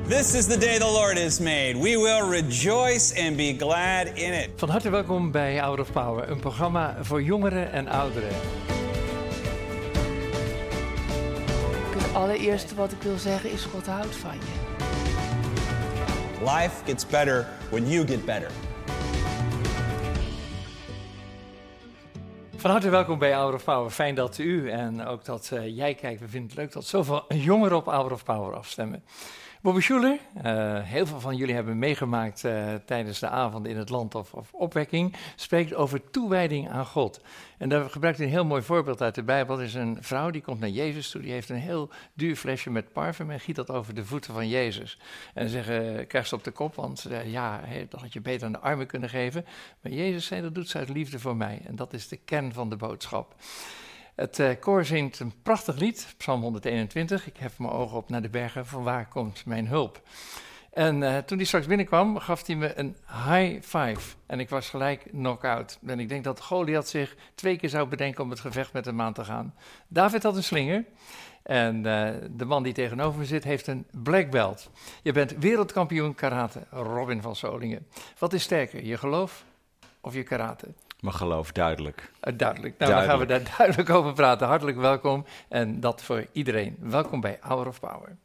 This is the day the Lord has made. We will rejoice and be glad in it. Van harte welkom bij Hour of Power, een programma voor jongeren en ouderen. Het allereerste wat ik wil zeggen is: God houdt van je. Life gets better when you get better. Van harte welkom bij Hour of Power. Fijn dat u en ook dat jij kijkt. We vinden het leuk dat zoveel jongeren op Hour of Power afstemmen. Bobby Schuler, heel veel van jullie hebben meegemaakt tijdens de avond in het land of opwekking, spreekt over toewijding aan God. En daar gebruikt hij een heel mooi voorbeeld uit de Bijbel. Er is een vrouw die komt naar Jezus toe, die heeft een heel duur flesje met parfum en giet dat over de voeten van Jezus. En ze krijgt ze op de kop, want dat had je beter aan de armen kunnen geven. Maar Jezus zei, dat doet ze uit liefde voor mij. En dat is de kern van de boodschap. Het koor zingt een prachtig lied, Psalm 121. Ik hef mijn ogen op naar de bergen, van waar komt mijn hulp? En toen hij straks binnenkwam, gaf hij me een high five. En ik was gelijk knock-out. En ik denk dat Goliath zich 2 keer zou bedenken om het gevecht met hem aan te gaan. David had een slinger. En de man die tegenover me zit, heeft een black belt. Je bent wereldkampioen karate, Robin van Solingen. Wat is sterker, je geloof of je karate? Mijn geloof, duidelijk. Duidelijk. Nou, dan gaan we daar duidelijk over praten. Hartelijk welkom en dat voor iedereen. Welkom bij Hour of Power.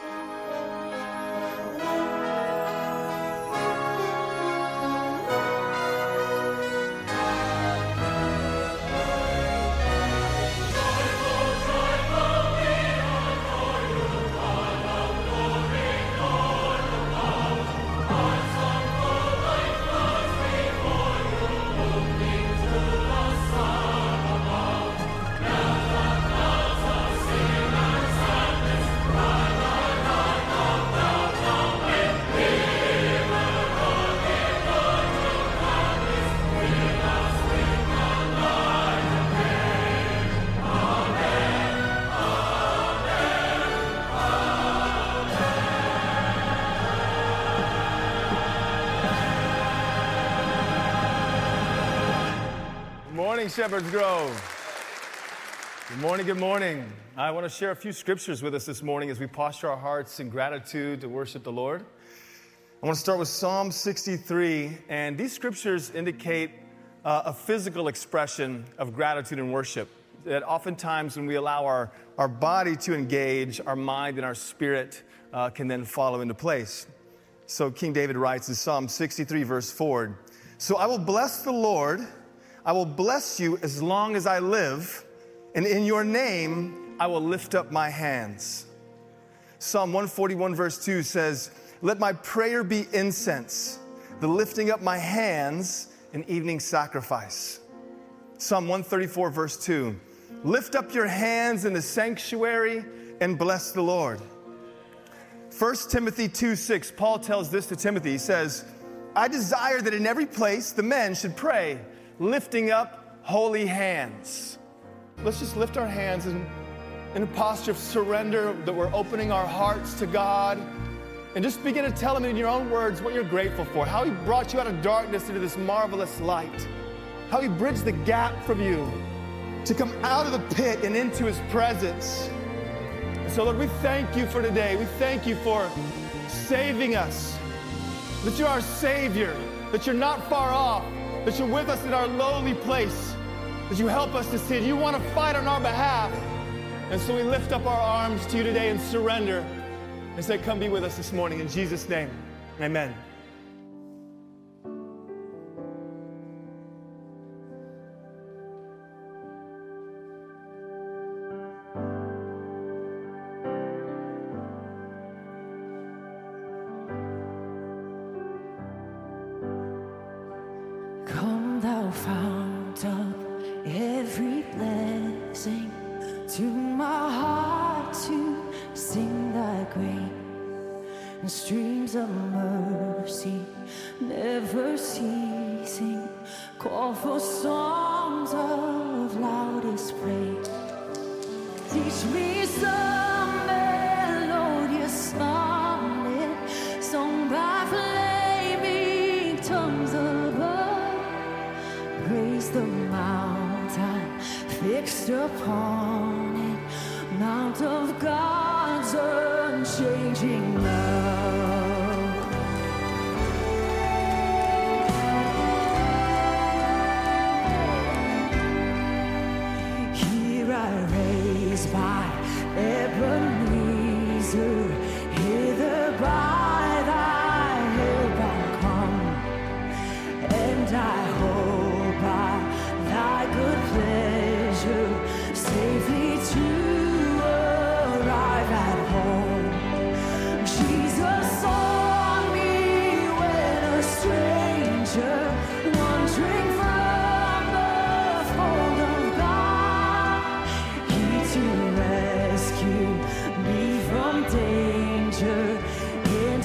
Shepherd's Grove. Good morning, good morning. I want to share a few scriptures with us this morning as we posture our hearts in gratitude to worship the Lord. I want to start with Psalm 63, and these scriptures indicate a physical expression of gratitude and worship. That oftentimes when we allow our body to engage, our mind and our spirit can then follow into place. So King David writes in Psalm 63, verse 4, "So I will bless the Lord, I will bless you as long as I live, and in your name I will lift up my hands." Psalm 141 verse 2 says, "Let my prayer be incense, the lifting up my hands, an evening sacrifice." Psalm 134 verse 2, "Lift up your hands in the sanctuary and bless the Lord." 1 Timothy 2:6, Paul tells this to Timothy. He says, "I desire that in every place the men should pray, lifting up holy hands." Let's just lift our hands in a posture of surrender, that we're opening our hearts to God. And just begin to tell Him in your own words what you're grateful for. How He brought you out of darkness into this marvelous light. How He bridged the gap from you to come out of the pit and into His presence. And so Lord, we thank you for today. We thank you for saving us. That you're our Savior. That you're not far off. That you're with us in our lowly place, that you help us to see it. You want to fight on our behalf. And so we lift up our arms to you today and surrender and say, come be with us this morning in Jesus' name. Amen. Fount of every blessing, to my heart to sing thy grace, and streams of mercy never ceasing, call for songs of loudest praise. Teach me some melodious sonnet, sung by flaming tongues above. Praise the mountain fixed upon it, mount of God's unchanging love.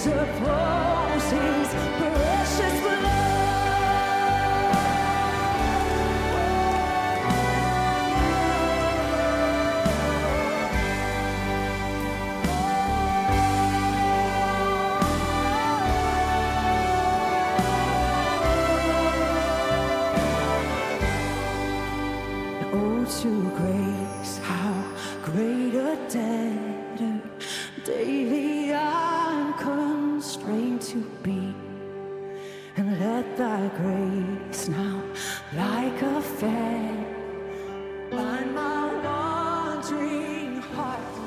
suppose his precious blood. Oh, to grace, how great a debtor daily I'm constrained to be. And let thy grace now, like a fan, bind my wandering heart.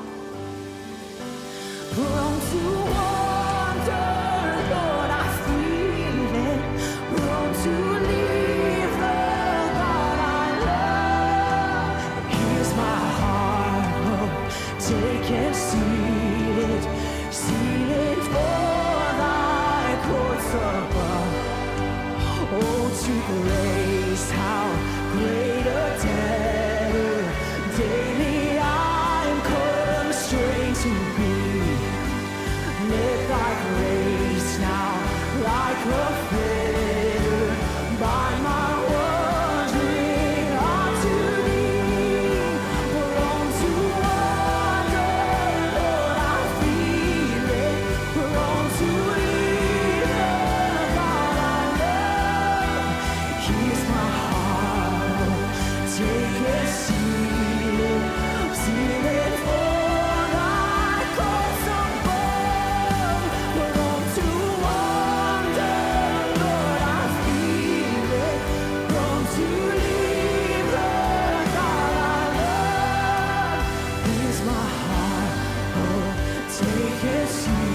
Prone to wander, Lord, I feel it. Prone to leave the God I love. Here's my heart, Lord, take and seal it for thy courts above. Oh, to grace, how great a debtor daily I'm constrained to be. Let thy grace now, like a fetter, bind my wandering heart to thee. Prone to wander, Lord, I feel it. Prone to leave the God I love. Here's my heart, take and seal it for thy courts above. Prone to wander, Lord, I feel it. Prone to leave the God I love. Here's my heart, oh, take and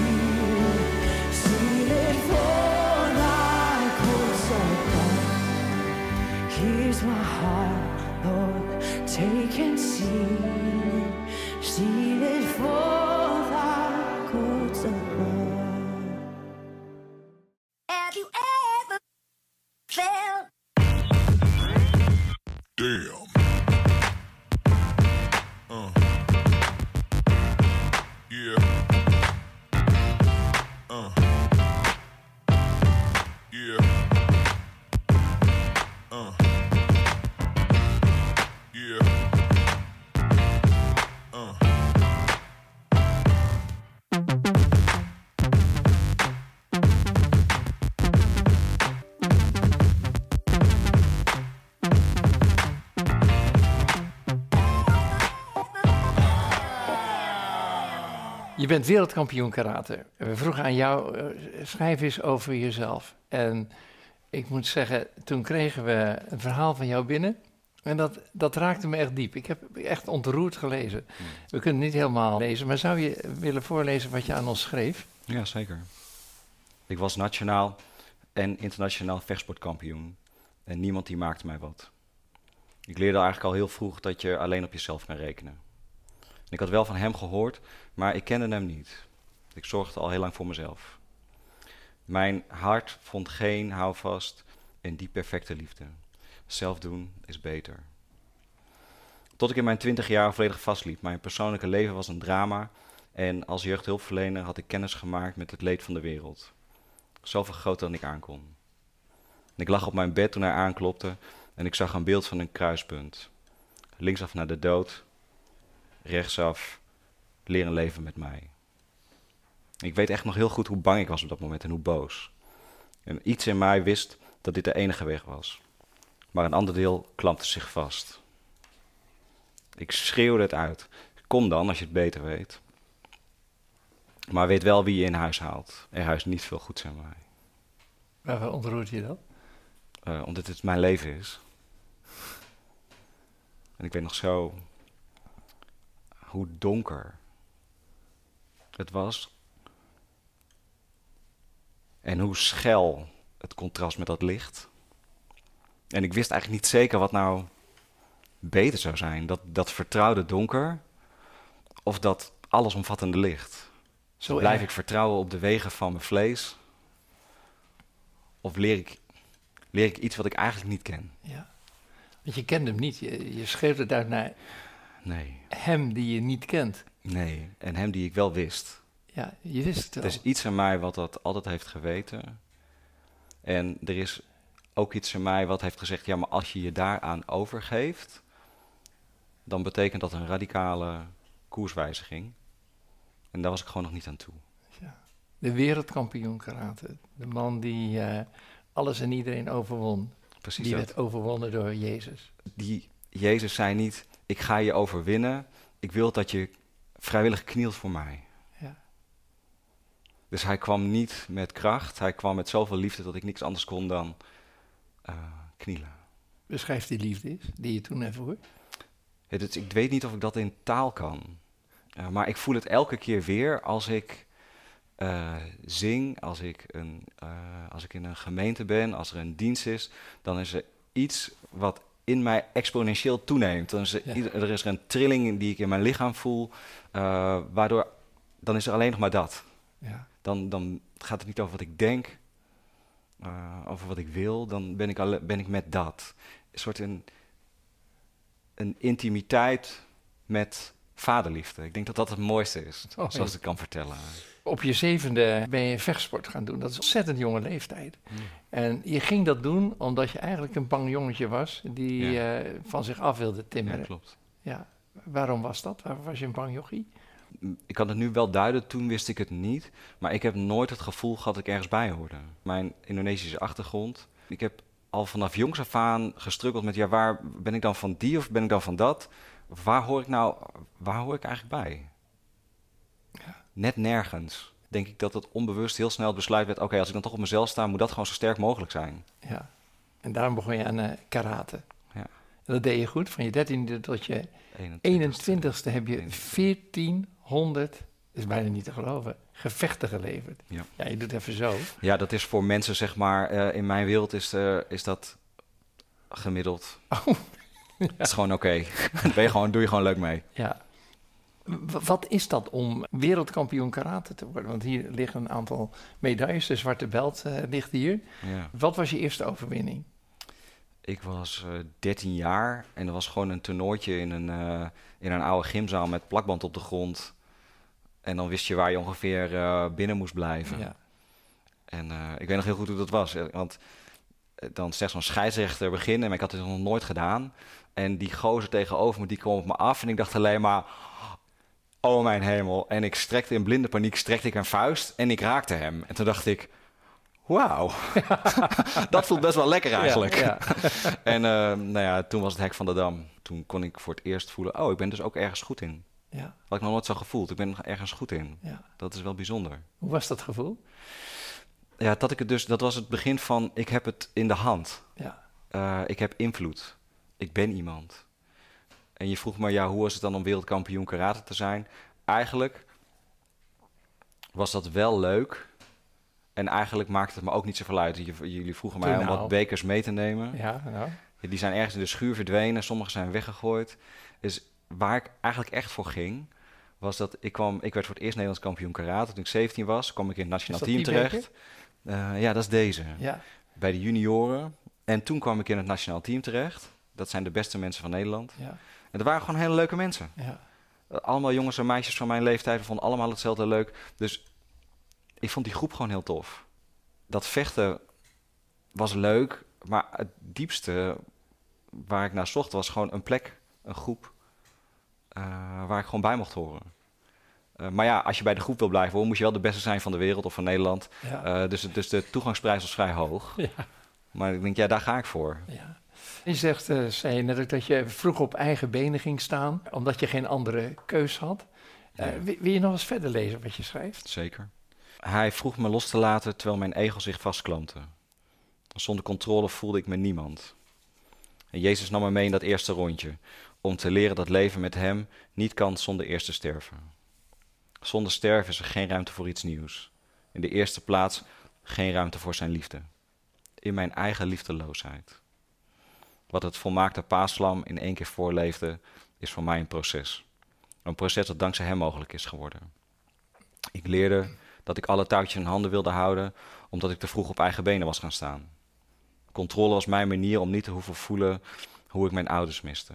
seal it for thy courts above. Here's my heart, Lord, take and seal it for thy courts above. Have you ever felt? Damn. Yeah. Yeah. Yeah. Je bent wereldkampioen karate. We vroegen aan jou, schrijf eens over jezelf. En ik moet zeggen, toen kregen we een verhaal van jou binnen. En dat raakte me echt diep. Ik heb echt ontroerd gelezen. We kunnen het niet helemaal lezen, maar zou je willen voorlezen wat je aan ons schreef? Ja, zeker. Ik was nationaal en internationaal vechtsportkampioen. En niemand die maakte mij wat. Ik leerde eigenlijk al heel vroeg dat je alleen op jezelf kan rekenen. En ik had wel van hem gehoord, maar ik kende hem niet. Ik zorgde al heel lang voor mezelf. Mijn hart vond geen houvast in die perfecte liefde. Zelf doen is beter. Tot ik in mijn 20 jaar volledig vastliep. Mijn persoonlijke leven was een drama. En als jeugdhulpverlener had ik kennis gemaakt met het leed van de wereld. Zoveel groter dan ik aankon. En ik lag op mijn bed toen hij aanklopte en ik zag een beeld van een kruispunt. Linksaf naar de dood, rechtsaf leren leven met mij. Ik weet echt nog heel goed hoe bang ik was op dat moment en hoe boos. En iets in mij wist dat dit de enige weg was. Maar een ander deel klampte zich vast. Ik schreeuwde het uit. Kom dan, als je het beter weet. Maar weet wel wie je in huis haalt. Er huist niet veel goeds in mij. Waarvoor ontroert je dat? Omdat het mijn leven is. En ik weet nog zo hoe donker het was. En hoe schel het contrast met dat licht. En ik wist eigenlijk niet zeker wat nou beter zou zijn. Dat vertrouwde donker of dat allesomvattende licht. Zo Blijf erg. ik vertrouwen op de wegen van mijn vlees? Of leer ik iets wat ik eigenlijk niet ken? Ja. Want je kent hem niet. Je schreef het uit naar Nee, hem die je niet kent. nee. En hem die ik wel wist. Ja, je wist het wel. Er is iets in mij wat dat altijd heeft geweten. En er is ook iets in mij wat heeft gezegd, ja, maar als je je daaraan overgeeft, dan betekent dat een radicale koerswijziging. En daar was ik gewoon nog niet aan toe. De wereldkampioen karate. De man die alles en iedereen overwon. Precies Die dat. werd overwonnen door Jezus. Die Jezus zei niet, ik ga je overwinnen. Ik wil dat je vrijwillig knielt voor mij. Ja. Dus hij kwam niet met kracht. Hij kwam met zoveel liefde dat ik niks anders kon dan knielen. Beschrijf die liefde eens, die je toen ervoor. Ik weet niet of ik dat in taal kan. Maar ik voel het elke keer weer als ik zing, als ik in een gemeente ben, als er een dienst is. Dan is er iets wat in mij exponentieel toeneemt. Er is een trilling die ik in mijn lichaam voel, waardoor dan is er alleen nog maar dat. Ja. Dan gaat het niet over wat ik denk, over wat ik wil. Dan ben ik met dat. Een soort een intimiteit met vaderliefde. Ik denk dat dat het mooiste is, Oh, zoals ik kan vertellen. Op je 7e ben je vechtsport gaan doen. Dat is een ontzettend jonge leeftijd. En je ging dat doen omdat je eigenlijk een bang jongetje was die van zich af wilde timmeren. Ja, klopt. Ja. Waarom was dat? Waarom was je een bang jochie? Ik kan het nu wel duiden, toen wist ik het niet. Maar ik heb nooit het gevoel gehad dat ik ergens bij hoorde. Mijn Indonesische achtergrond. Ik heb al vanaf jongs af aan gestruggeld met, ja, waar ben ik dan van die of ben ik dan van dat? Waar hoor ik eigenlijk bij? Ja. Net nergens. Denk ik dat het onbewust heel snel het besluit werd, oké, als ik dan toch op mezelf sta, moet dat gewoon zo sterk mogelijk zijn. Ja. En daarom begon je aan karate. Ja. En dat deed je goed. Van je 13e tot je 21ste heb je 1400, dat is bijna niet te geloven, gevechten geleverd. Ja. Ja, je doet even zo. Ja, dat is voor mensen, zeg maar, in mijn wereld is dat gemiddeld. Oh. Het is gewoon oké. Doe je gewoon leuk mee. Ja. Wat is dat om wereldkampioen karate te worden? Want hier liggen een aantal medailles. De zwarte belt ligt hier. Ja. Wat was je eerste overwinning? Ik was 13 jaar en er was gewoon een toernooitje in een oude gymzaal met plakband op de grond. En dan wist je waar je ongeveer binnen moest blijven. Ja. En ik weet nog heel goed hoe dat was. Want dan zegt zo'n scheidsrechter beginnen, maar ik had het nog nooit gedaan. En die gozer tegenover me, die kwam op me af. En ik dacht alleen maar, oh mijn hemel. En ik strekte in blinde paniek, een vuist en ik raakte hem. En toen dacht ik, wauw, dat voelt best wel lekker eigenlijk. Ja, En toen was het hek van de dam. Toen kon ik voor het eerst voelen, oh, ik ben dus ook ergens goed in. Ja. Had ik nog nooit zo gevoeld, ik ben ergens goed in. Ja. Dat is wel bijzonder. Hoe was dat gevoel? Ja, dat was het begin van, ik heb het in de hand. Ja. Ik heb invloed. Ik ben iemand. En je vroeg me, ja, hoe was het dan om wereldkampioen karate te zijn? Eigenlijk was dat wel leuk. En eigenlijk maakte het me ook niet zoveel uit. Jullie vroegen mij om wat bekers mee te nemen. Ja, nou. Die zijn ergens in de schuur verdwenen. Sommige zijn weggegooid. Dus waar ik eigenlijk echt voor ging, was dat ik werd voor het eerst Nederlands kampioen karate. Toen ik 17 was, kwam ik in het nationaal team terecht. Ja, dat is deze. Ja. Bij de junioren. En toen kwam ik in het nationaal team terecht. Dat zijn de beste mensen van Nederland. Ja. En dat waren gewoon hele leuke mensen. Ja. Allemaal jongens en meisjes van mijn leeftijd. We vonden allemaal hetzelfde leuk. Dus ik vond die groep gewoon heel tof. Dat vechten was leuk. Maar het diepste waar ik naar zocht was gewoon een plek, een groep, waar ik gewoon bij mocht horen. Maar ja, als je bij de groep wil blijven horen, moet je wel de beste zijn van de wereld of van Nederland. Ja. Dus de toegangsprijs was vrij hoog. Ja. Maar ik denk, ja, daar ga ik voor. Ja. Je zegt, zei je net ook, dat je vroeg op eigen benen ging staan, omdat je geen andere keus had. Wil je nog eens verder lezen wat je schrijft? Zeker. Hij vroeg me los te laten terwijl mijn egel zich vastklampte. Zonder controle voelde ik me niemand. En Jezus nam me mee in dat eerste rondje, om te leren dat leven met hem niet kan zonder eerst te sterven. Zonder sterven is er geen ruimte voor iets nieuws. In de eerste plaats geen ruimte voor zijn liefde. In mijn eigen liefdeloosheid. Wat het volmaakte paaslam in 1 keer voorleefde, is voor mij een proces. Een proces dat dankzij hem mogelijk is geworden. Ik leerde dat ik alle touwtjes in handen wilde houden, omdat ik te vroeg op eigen benen was gaan staan. Controle was mijn manier om niet te hoeven voelen hoe ik mijn ouders miste.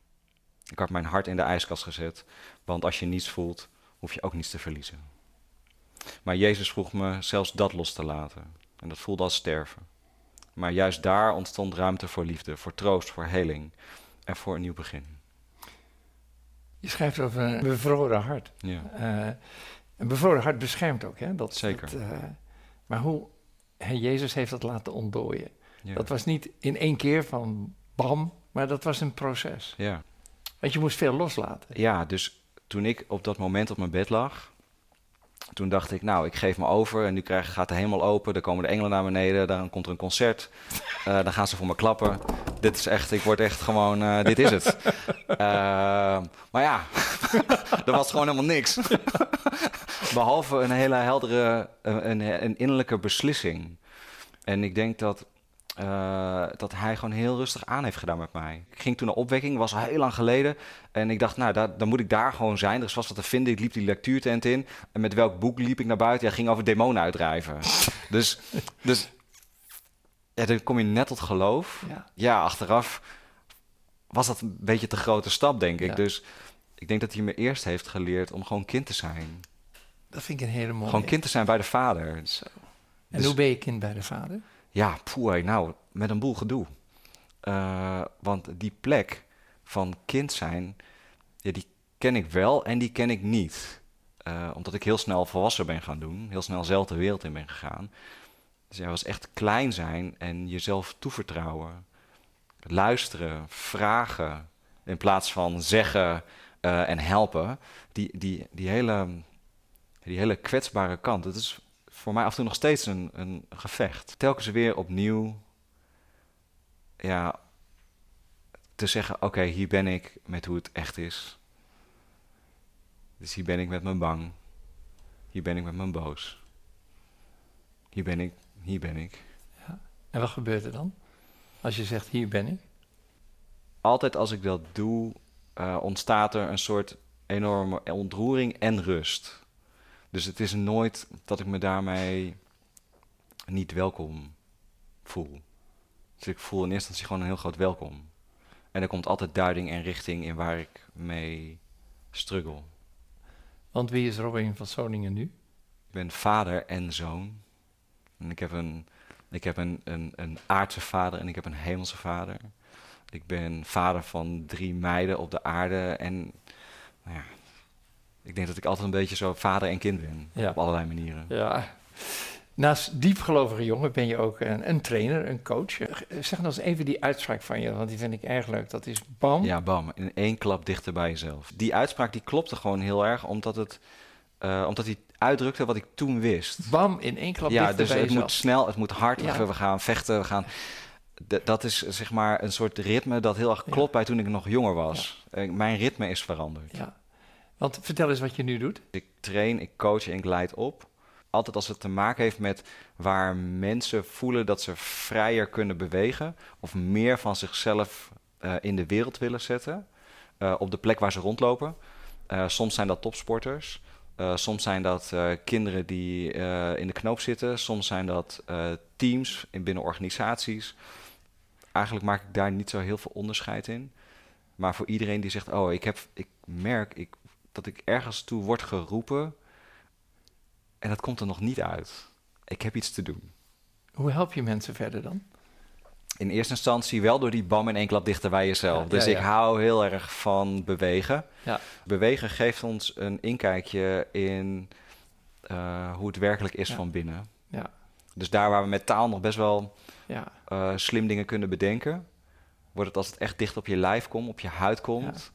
Ik had mijn hart in de ijskast gezet, want als je niets voelt, hoef je ook niets te verliezen. Maar Jezus vroeg me zelfs dat los te laten. En dat voelde als sterven. Maar juist daar ontstond ruimte voor liefde, voor troost, voor heling en voor een nieuw begin. Je schrijft over een bevroren hart. Ja. Een bevroren hart beschermt ook, hè? Zeker. Maar Jezus heeft dat laten ontdooien. Ja. Dat was niet in één keer van bam, maar dat was een proces. Ja. Want je moest veel loslaten. Ja, dus toen ik op dat moment op mijn bed lag, toen dacht ik, nou, ik geef me over en nu gaat de hemel open, dan komen de engelen naar beneden, dan komt er een concert, dan gaan ze voor me klappen. Dit is echt, ik word echt gewoon, dit is het. Maar ja, er was gewoon helemaal niks. Behalve een hele heldere, een innerlijke beslissing. En ik denk dat hij gewoon heel rustig aan heeft gedaan met mij. Ik ging toen naar opwekking, was al heel lang geleden. En ik dacht, nou, dan moet ik daar gewoon zijn. Er is vast wat te vinden. Ik liep die lectuurtent in. En met welk boek liep ik naar buiten? Ja, ging over demonen uitdrijven. dus ja, dan kom je net tot geloof. Ja, achteraf was dat een beetje te grote stap, denk ik. Ja. Dus ik denk dat hij me eerst heeft geleerd om gewoon kind te zijn. Dat vind ik een hele mooie. Gewoon kind te zijn bij de Vader. Zo. En Dus- hoe ben je kind bij de Vader? Ja, nou, met een boel gedoe. Want die plek van kind zijn, ja, die ken ik wel en die ken ik niet. Omdat ik heel snel volwassen ben gaan doen, heel snel zelf de wereld in ben gegaan. Dus ja, was echt klein zijn en jezelf toevertrouwen. Luisteren, vragen, in plaats van zeggen en helpen. Die hele kwetsbare kant, dat is voor mij af en toe nog steeds een gevecht. Telkens weer opnieuw, ja, te zeggen, oké, hier ben ik met hoe het echt is. Dus hier ben ik met mijn bang. Hier ben ik met mijn boos. Hier ben ik. En wat gebeurt er dan? Als je zegt, hier ben ik. Altijd als ik dat doe, ontstaat er een soort enorme ontroering en rust. Dus het is nooit dat ik me daarmee niet welkom voel. Dus ik voel in eerste instantie gewoon een heel groot welkom. En er komt altijd duiding en richting in waar ik mee struggle. Want wie is Robin van Soningen nu? Ik ben vader en zoon. En ik heb een aardse vader en ik heb een hemelse vader. Ik ben vader van 3 meiden op de aarde. En nou ja, ik denk dat ik altijd een beetje zo vader en kind ben. Ja. Op allerlei manieren. Ja. Naast diepgelovige jongen ben je ook een trainer, een coach. Zeg nog eens even die uitspraak van je, want die vind ik erg leuk. Dat is bam. Ja, bam. In 1 klap dichter bij jezelf. Die uitspraak die klopte gewoon heel erg, omdat hij uitdrukte wat ik toen wist. Bam, in 1 klap Ja, dichter dus bij het jezelf. moet snel, het moet hard. Ja. We gaan vechten, we gaan... Dat is zeg maar een soort ritme dat heel erg klopt bij toen ik nog jonger was. Mijn ritme is veranderd. Ja. Want vertel eens wat je nu doet. Ik train, ik coach en ik leid op. Altijd als het te maken heeft met waar mensen voelen dat ze vrijer kunnen bewegen of meer van zichzelf in de wereld willen zetten. Op de plek waar ze rondlopen. Soms zijn dat topsporters. Soms zijn dat kinderen die in de knoop zitten. Soms zijn dat teams binnen organisaties. Eigenlijk maak ik daar niet zo heel veel onderscheid in. Maar voor iedereen die zegt, ik merk dat ik ergens toe word geroepen en dat komt er nog niet uit. Ik heb iets te doen. Hoe help je mensen verder dan? In eerste instantie wel door die bam in 1 klap dichter bij jezelf. Ja, dus ja. ik hou heel erg van bewegen. Ja. Bewegen geeft ons een inkijkje in hoe het werkelijk is van binnen. Ja. Dus daar waar we met taal nog best wel Ja. slim dingen kunnen bedenken, wordt het als het echt dicht op je lijf komt, op je huid komt,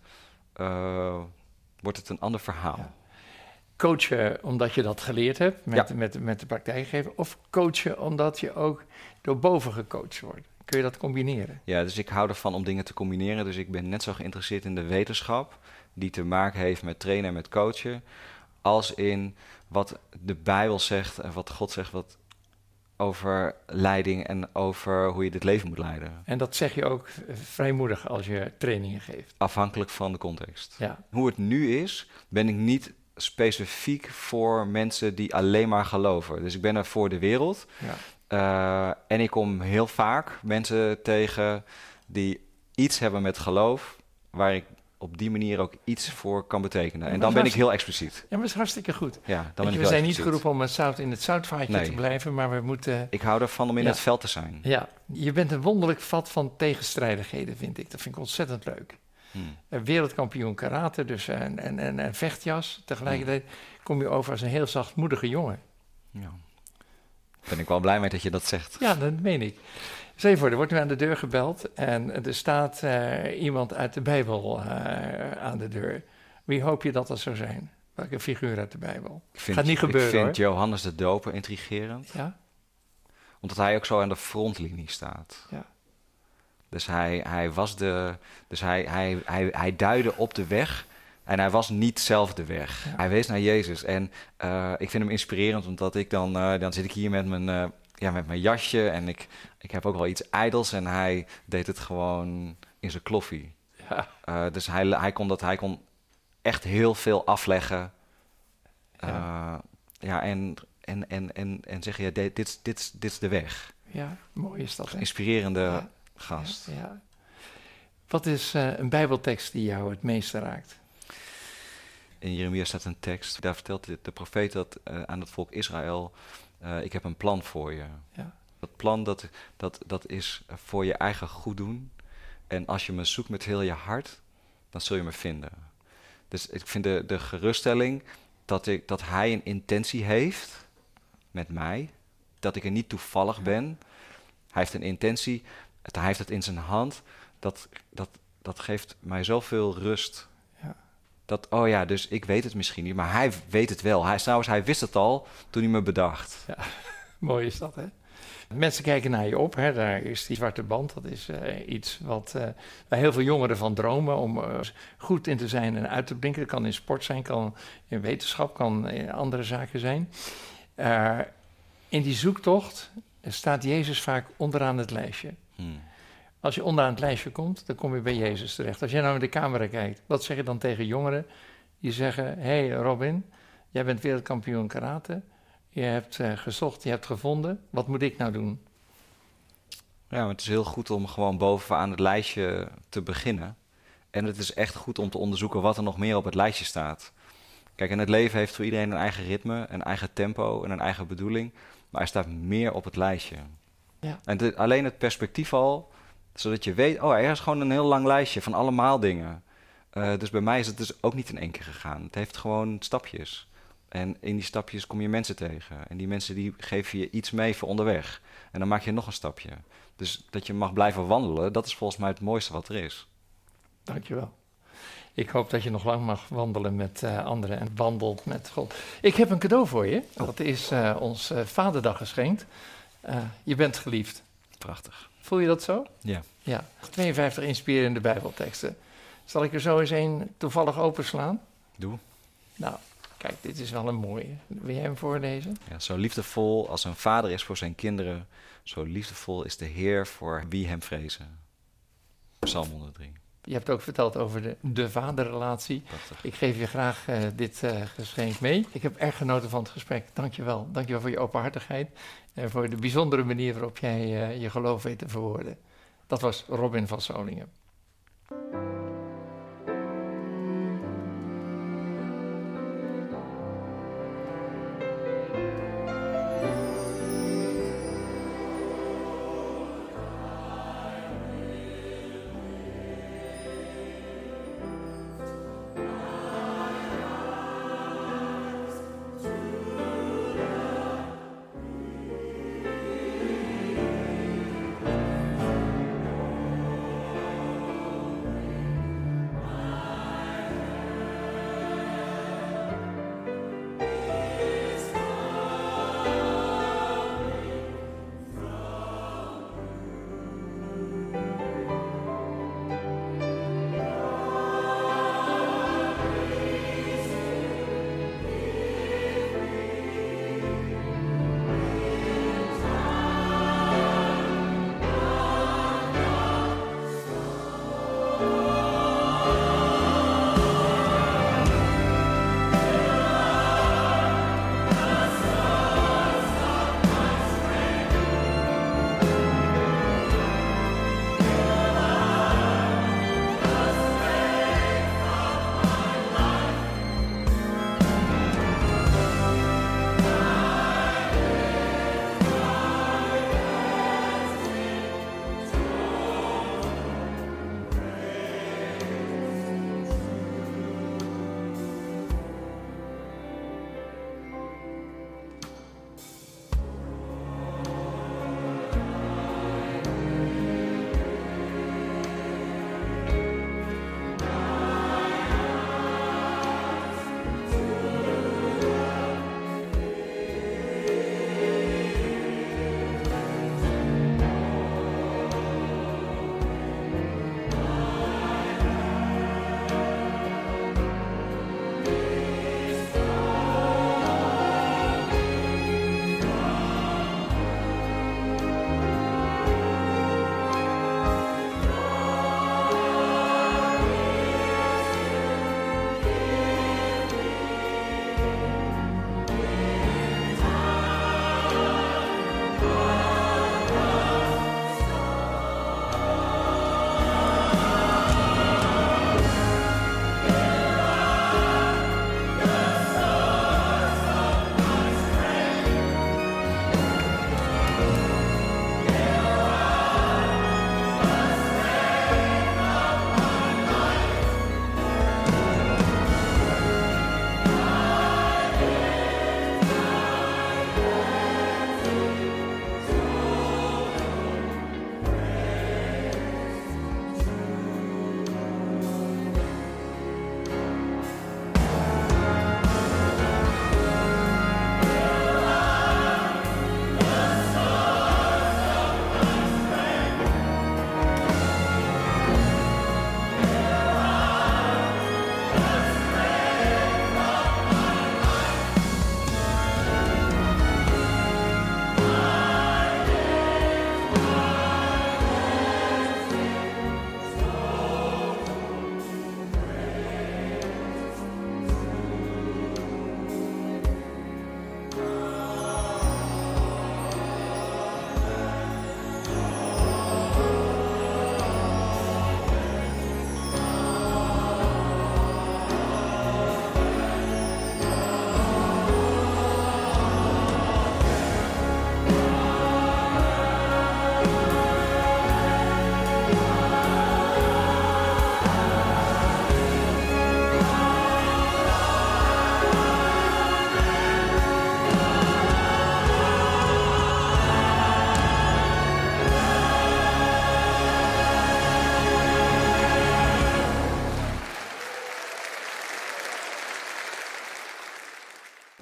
wordt het een ander verhaal. Ja. Coachen omdat je dat geleerd hebt met de praktijk geven, of coachen omdat je ook door boven gecoacht wordt? Kun je dat combineren? Ja, dus ik hou ervan om dingen te combineren. Dus ik ben net zo geïnteresseerd in de wetenschap die te maken heeft met trainen en met coachen, als in wat de Bijbel zegt en wat God zegt over leiding en over hoe je dit leven moet leiden. En dat zeg je ook vrijmoedig als je trainingen geeft. Afhankelijk van de context. Ja. Hoe het nu is, ben ik niet specifiek voor mensen die alleen maar geloven. Dus ik ben er voor de wereld. Ja. En ik kom heel vaak mensen tegen die iets hebben met geloof, waar ik op die manier ook iets voor kan betekenen. Ja, En maar dan ben ik hartstikke- heel expliciet. Ja, maar dat is hartstikke goed. Ja, dan Weet ben je, ik we heel zijn niet expliciet. geroepen om met zout in het zoutvaatje Nee. te blijven, maar we moeten... Ik hou ervan om in Ja. het veld te zijn. Ja, je bent een wonderlijk vat van tegenstrijdigheden, vind ik. Dat vind ik ontzettend leuk. Een wereldkampioen karate, dus en vechtjas. Tegelijkertijd kom je over als een heel zachtmoedige jongen. Ja. Ben ik wel blij mee dat je dat zegt. Ja, dat meen ik. Stel je voor, er wordt nu aan de deur gebeld en er staat iemand uit de Bijbel aan de deur. Wie hoop je dat zou zijn? Welke figuur uit de Bijbel? Gaat niet gebeuren, Ik vind hoor. Johannes de Doper intrigerend. Ja? Omdat hij ook zo aan de frontlinie staat. Ja. Dus hij was de. Dus hij duidde op de weg. En hij was niet zelf de weg. Ja. Hij wees naar Jezus. En ik vind hem inspirerend, omdat ik dan zit ik hier met mijn jasje. En ik heb ook wel iets ijdels. En hij deed het gewoon in zijn kloffie. Ja. Dus hij kon echt heel veel afleggen. En zeggen, ja, dit is de weg. Ja, mooi is dat, hè? Inspirerende Ja. gast. Ja. Wat is een Bijbeltekst die jou het meeste raakt? In Jeremia staat een tekst, daar vertelt de profeet dat aan het volk Israël, ik heb een plan voor je. Ja. Dat plan dat is voor je eigen goed doen. En als je me zoekt met heel je hart, dan zul je me vinden. Dus ik vind de geruststelling dat hij een intentie heeft met mij, dat ik er niet toevallig ben. Hij heeft een intentie, hij heeft het in zijn hand, dat geeft mij zoveel rust. Ja. Dus ik weet het misschien niet, maar hij weet het wel. Hij wist het al toen hij me bedacht. Mooi is dat, hè? Mensen kijken naar je op, hè? Daar is die zwarte band. Dat is iets waar heel veel jongeren van dromen om goed in te zijn en uit te blinken. Dat kan in sport zijn, kan in wetenschap, kan in andere zaken zijn. In die zoektocht staat Jezus vaak onderaan het lijstje. Als je onderaan het lijstje komt, dan kom je bij Jezus terecht. Als jij nou in de camera kijkt, wat zeg je dan tegen jongeren die zeggen: hey Robin, jij bent wereldkampioen karate. Je hebt gezocht, je hebt gevonden. Wat moet ik nou doen? Ja, maar het is heel goed om gewoon bovenaan het lijstje te beginnen. En het is echt goed om te onderzoeken wat er nog meer op het lijstje staat. Kijk, en het leven heeft voor iedereen een eigen ritme, een eigen tempo en een eigen bedoeling. Maar er staat meer op het lijstje. Ja. En alleen het perspectief al, zodat je weet, er is gewoon een heel lang lijstje van allemaal dingen. Dus bij mij is het dus ook niet in één keer gegaan. Het heeft gewoon stapjes. En in die stapjes kom je mensen tegen. En die mensen die geven je iets mee voor onderweg. En dan maak je nog een stapje. Dus dat je mag blijven wandelen, dat is volgens mij het mooiste wat er is. Dankjewel. Ik hoop dat je nog lang mag wandelen met anderen en wandelt met God. Ik heb een cadeau voor je. Dat is ons Vaderdag geschenkt. Je bent geliefd. Prachtig. Voel je dat zo? Ja. Ja. 52 inspirerende Bijbelteksten. Zal ik er zo eens een toevallig openslaan? Doe. Nou, kijk, dit is wel een mooie. Wil jij hem voorlezen? Ja, zo liefdevol als een vader is voor zijn kinderen, zo liefdevol is de Heer voor wie hem vrezen. Psalm 103. Je hebt ook verteld over de vaderrelatie. Prachtig. Ik geef je graag dit geschenk mee. Ik heb erg genoten van het gesprek. Dank je wel. Dank je wel voor je openhartigheid en voor de bijzondere manier waarop jij je geloof weet te verwoorden. Dat was Robin van Solingen.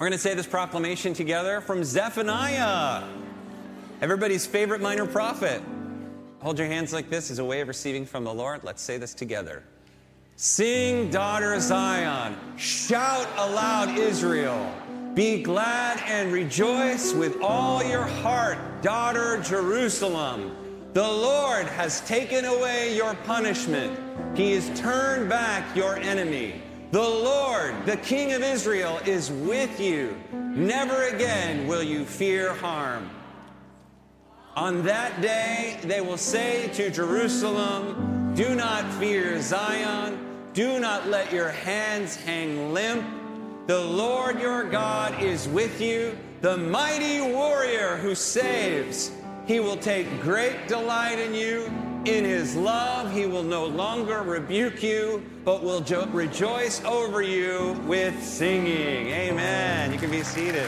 We're going to say this proclamation together from Zephaniah, everybody's favorite minor prophet. Hold your hands like this as a way of receiving from the Lord. Let's say this together. Sing, daughter Zion. Shout aloud, Israel. Be glad and rejoice with all your heart, daughter Jerusalem. The Lord has taken away your punishment. He has turned back your enemy. The Lord, the King of Israel, is with you. Never again will you fear harm. On that day, they will say to Jerusalem, do not fear Zion. Do not let your hands hang limp. The Lord your God is with you, the mighty warrior who saves. He will take great delight in you. In his love, he will no longer rebuke you, but will rejoice over you with singing. Amen. You can be seated.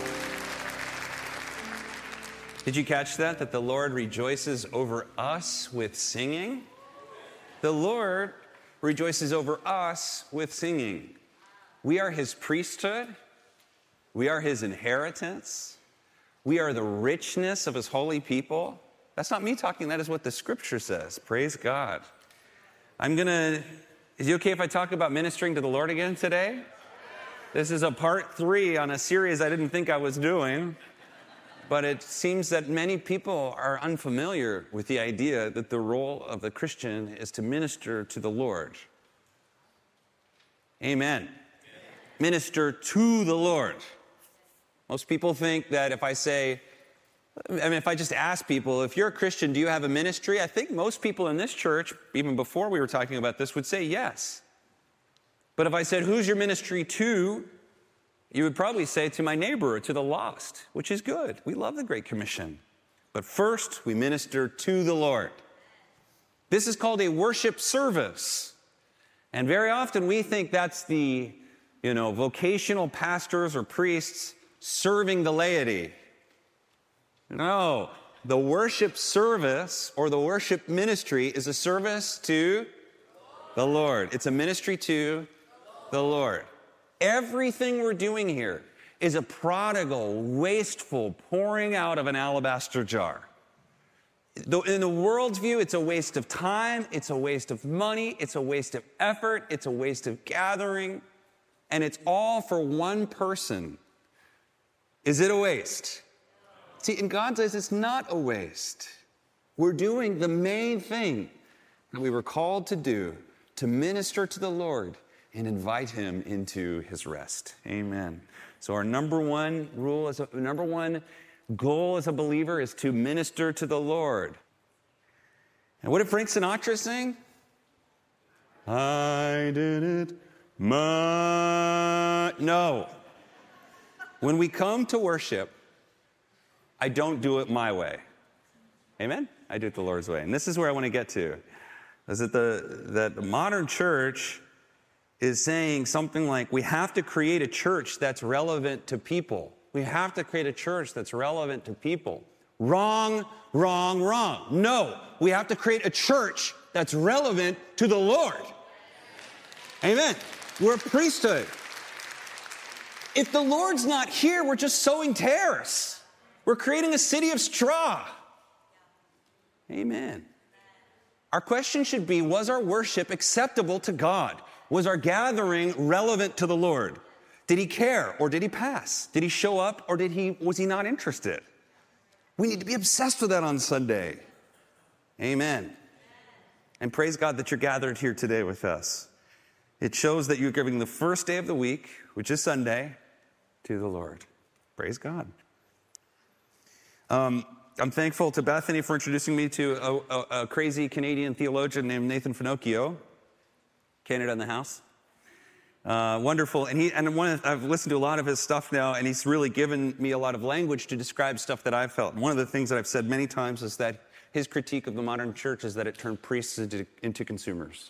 Did you catch that? That the Lord rejoices over us with singing? The Lord rejoices over us with singing. We are his priesthood. We are his inheritance. We are the richness of his holy people. That's not me talking. That is what the scripture says. Praise God. Is it okay if I talk about ministering to the Lord again today? This is a part 3 on a series I didn't think I was doing. But it seems that many people are unfamiliar with the idea that the role of the Christian is to minister to the Lord. Amen. Minister to the Lord. Most people think that if I just ask people, if you're a Christian, do you have a ministry? I think most people in this church, even before we were talking about this, would say yes. But if I said, who's your ministry to? You would probably say to my neighbor or to the lost, which is good. We love the Great Commission. But first, we minister to the Lord. This is called a worship service. And very often we think that's the, vocational pastors or priests serving the laity. No, the worship service or the worship ministry is a service to the Lord. It's a ministry to the Lord. Everything we're doing here is a prodigal, wasteful pouring out of an alabaster jar. In the world's view, it's a waste of time, it's a waste of money, it's a waste of effort, it's a waste of gathering, and it's all for one person. Is it a waste? See, in God's eyes, it's not a waste. We're doing the main thing that we were called to do, to minister to the Lord and invite him into his rest. Amen. So our number one goal as a believer is to minister to the Lord. And what did Frank Sinatra sing? I did it No. When we come to worship, I don't do it my way. Amen? I do it the Lord's way. And this is where I want to get to. Is that the modern church is saying something like, we have to create a church that's relevant to people. We have to create a church that's relevant to people. Wrong, wrong, wrong. No, we have to create a church that's relevant to the Lord. Amen. We're a priesthood. If the Lord's not here, we're just sowing tares. We're creating a city of straw. Amen. Our question should be, was our worship acceptable to God? Was our gathering relevant to the Lord? Did he care or did he pass? Did he show up or was he not interested? We need to be obsessed with that on Sunday. Amen. And praise God that you're gathered here today with us. It shows that you're giving the first day of the week, which is Sunday, to the Lord. Praise God. I'm thankful to Bethany for introducing me to a crazy Canadian theologian named Nathan Finocchio. Canada in the house. Wonderful. I've listened to a lot of his stuff now, and he's really given me a lot of language to describe stuff that I've felt. And one of the things that I've said many times is that his critique of the modern church is that it turned priests into consumers.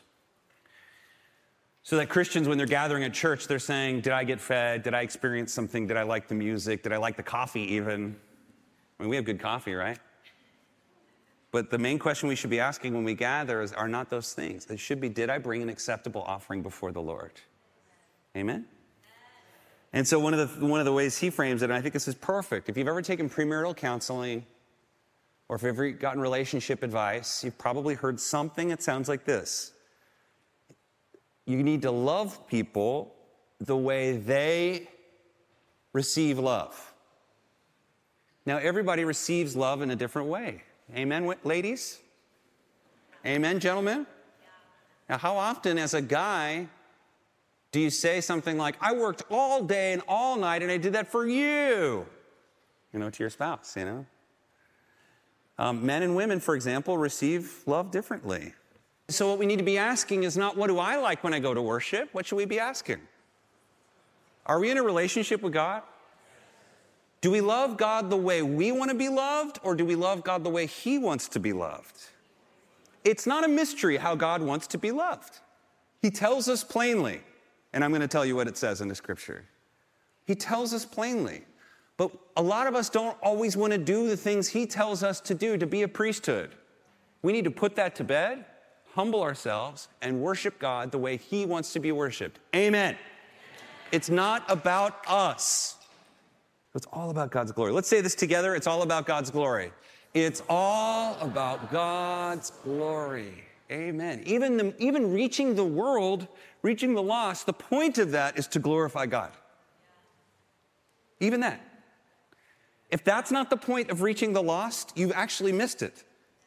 So that Christians, when they're gathering at church, they're saying, did I get fed? Did I experience something? Did I like the music? Did I like the coffee even? I mean, we have good coffee, right? But the main question we should be asking when we gather are not those things. It should be, did I bring an acceptable offering before the Lord? Amen? And so one of the ways he frames it, and I think this is perfect, if you've ever taken premarital counseling or if you've ever gotten relationship advice, you've probably heard something that sounds like this. You need to love people the way they receive love. Now, everybody receives love in a different way. Amen, ladies? Amen, gentlemen? Now, how often as a guy do you say something like, I worked all day and all night and I did that for you, to your spouse, Men and women, for example, receive love differently. So what we need to be asking is not, what do I like when I go to worship? What should we be asking? Are we in a relationship with God? Do we love God the way we want to be loved, or do we love God the way He wants to be loved? It's not a mystery how God wants to be loved. He tells us plainly, and I'm going to tell you what it says in the scripture. He tells us plainly, but a lot of us don't always want to do the things He tells us to do to be a priesthood. We need to put that to bed, humble ourselves, and worship God the way He wants to be worshiped. Amen. It's not about us. It's all about God's glory. Let's say this together. It's all about God's glory. It's all about God's glory. Amen. Even reaching the world, reaching the lost, the point of that is to glorify God. Even that. If that's not the point of reaching the lost, you've actually missed it.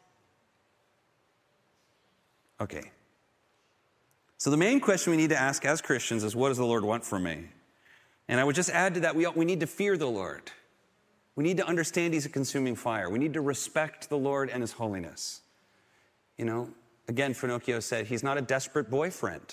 Okay. So the main question we need to ask as Christians is, what does the Lord want from me? And I would just add to that, we need to fear the Lord. We need to understand He's a consuming fire. We need to respect the Lord and His holiness. Again, Finocchio said, He's not a desperate boyfriend.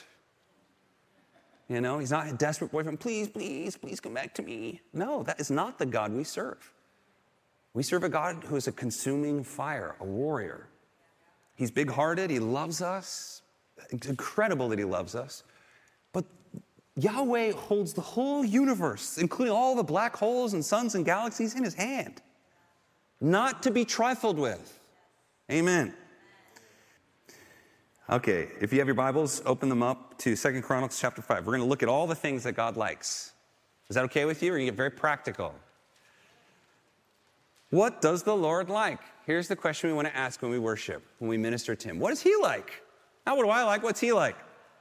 He's not a desperate boyfriend. Please, please, please come back to me. No, that is not the God we serve. We serve a God who is a consuming fire, a warrior. He's big-hearted. He loves us. It's incredible that He loves us. But Yahweh holds the whole universe, including all the black holes and suns and galaxies, in His hand. Not to be trifled with. Amen. Okay, if you have your Bibles, open them up to 2 Chronicles chapter 5. We're going to look at all the things that God likes. Is that okay with you? Or you get very practical? What does the Lord like? Here's the question we want to ask when we worship, when we minister to Him. What does He like? Not what do I like, what's He like?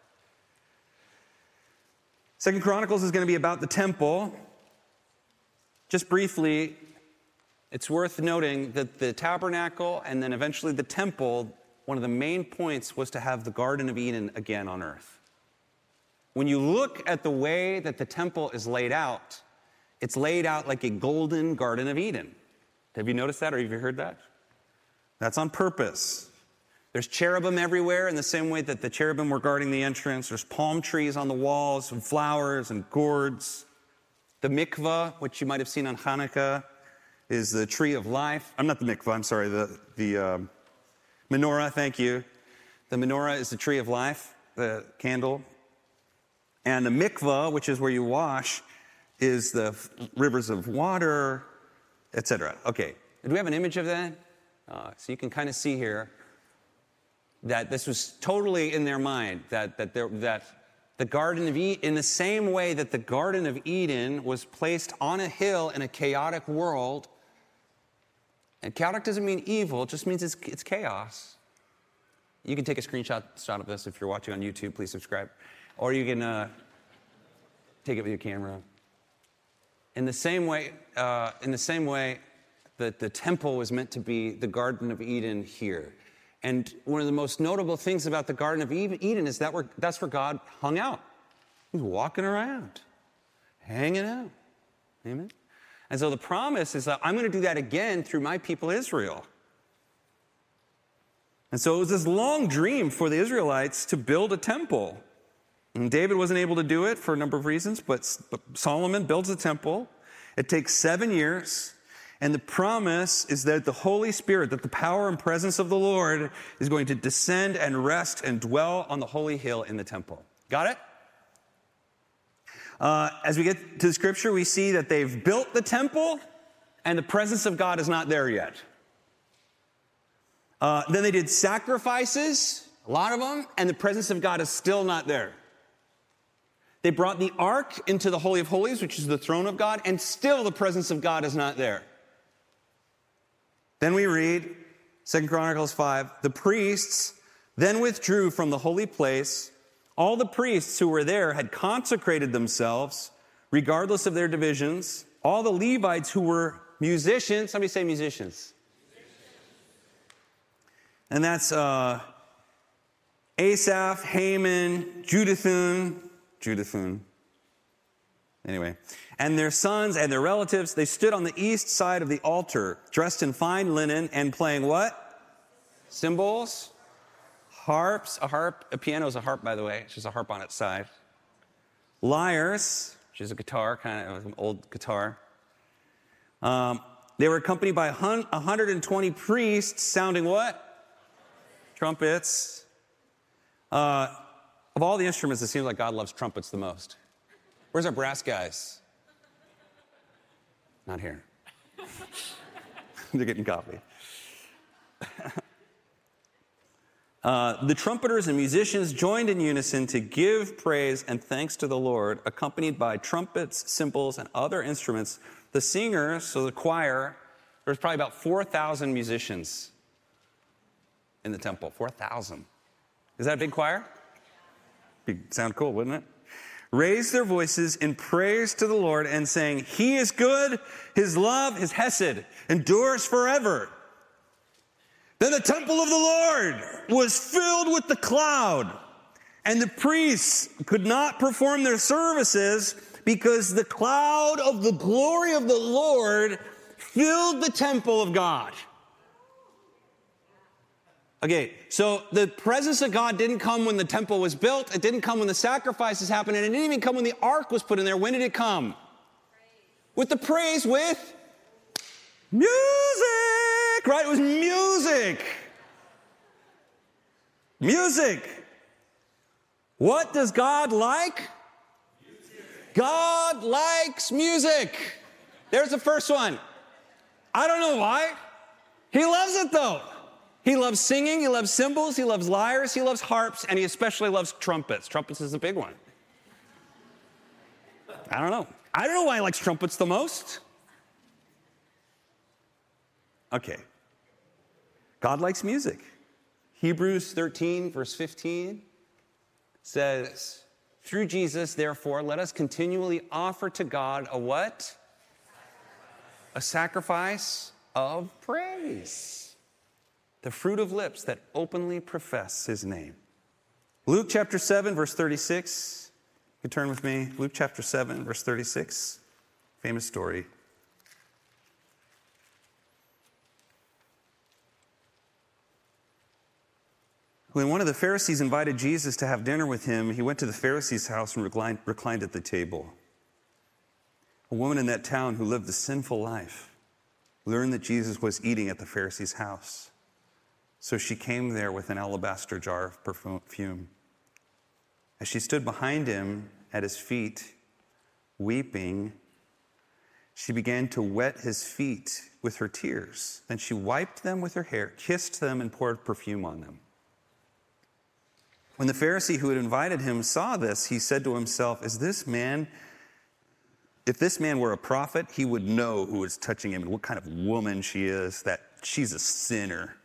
2 Chronicles is going to be about the temple. Just briefly, it's worth noting that the tabernacle and then eventually the temple, one of the main points was to have the Garden of Eden again on earth. When you look at the way that the temple is laid out, it's laid out like a golden Garden of Eden. Have you noticed that or have you heard that? That's on purpose. There's cherubim everywhere in the same way that the cherubim were guarding the entrance. There's palm trees on the walls and flowers and gourds. The mikvah, which you might have seen on Hanukkah, is the tree of life. I'm not the mikvah, I'm sorry, the menorah, thank you. The menorah is the tree of life, the candle. And the mikvah, which is where you wash, is the rivers of water, etc. Okay, do we have an image of that? So you can kind of see here that this was totally in their mind, that the Garden of Eden, in the same way that the Garden of Eden was placed on a hill in a chaotic world, and chaotic doesn't mean evil, it just means it's chaos. You can take a screenshot of this if you're watching on YouTube, please subscribe. Or you can take it with your camera. In the same way that the temple was meant to be the Garden of Eden here. And one of the most notable things about the Garden of Eden is that's where God hung out. He was walking around, hanging out. Amen? And so the promise is that I'm going to do that again through my people Israel. And so it was this long dream for the Israelites to build a temple. And David wasn't able to do it for a number of reasons, but Solomon builds a temple. It takes 7 years. And the promise is that the Holy Spirit, that the power and presence of the Lord is going to descend and rest and dwell on the holy hill in the temple. Got it? As we get to the scripture, we see that they've built the temple and the presence of God is not there yet. Then they did sacrifices, a lot of them, and the presence of God is still not there. They brought the ark into the Holy of Holies, which is the throne of God, and still the presence of God is not there. Then we read, 2 Chronicles 5, the priests then withdrew from the holy place. All the priests who were there had consecrated themselves, regardless of their divisions. All the Levites who were musicians, somebody say musicians. And that's Asaph, Haman, Jeduthun. Anyway, and their sons and their relatives, they stood on the east side of the altar, dressed in fine linen and playing what? Cymbals, harps, a piano is a harp, by the way. It's just a harp on its side. Lyres, which is a guitar, kind of an old guitar. They were accompanied by 120 priests sounding what? Trumpets. Of all the instruments, it seems like God loves trumpets the most. Where's our brass guys? Not here. They're getting coffee. The trumpeters and musicians joined in unison to give praise and thanks to the Lord, accompanied by trumpets, cymbals, and other instruments. The singers, so the choir, there was probably about 4,000 musicians in the temple. 4,000. Is that a big choir? Sound cool, wouldn't it? Raised their voices in praise to the Lord and saying, He is good, His love, His hesed, endures forever. Then the temple of the Lord was filled with the cloud, and the priests could not perform their services because the cloud of the glory of the Lord filled the temple of God. Okay, so the presence of God didn't come when the temple was built. It didn't come when the sacrifices happened. And it didn't even come when the ark was put in there. When did it come? Praise. With the praise, with music, right? It was music. Music. What does God like? Music. God likes music. There's the first one. I don't know why. He loves it though. He loves singing, he loves cymbals, he loves lyres, he loves harps, and he especially loves trumpets. Trumpets is a big one. I don't know. I don't know why he likes trumpets the most. Okay. God likes music. Hebrews 13, verse 15 says, through Jesus, therefore, let us continually offer to God a what? A sacrifice of praise. The fruit of lips that openly profess his name. Luke chapter 7, verse 36. You can turn with me. Luke chapter 7, verse 36. Famous story. When one of the Pharisees invited Jesus to have dinner with him, he went to the Pharisee's house and reclined at the table. A woman in that town who lived a sinful life learned that Jesus was eating at the Pharisee's house. So she came there with an alabaster jar of perfume. As she stood behind him at his feet, weeping, she began to wet his feet with her tears. Then she wiped them with her hair, kissed them, and poured perfume on them. When the Pharisee who had invited him saw this, he said to himself, if this man were a prophet, he would know who is touching him and what kind of woman she is, that she's a sinner.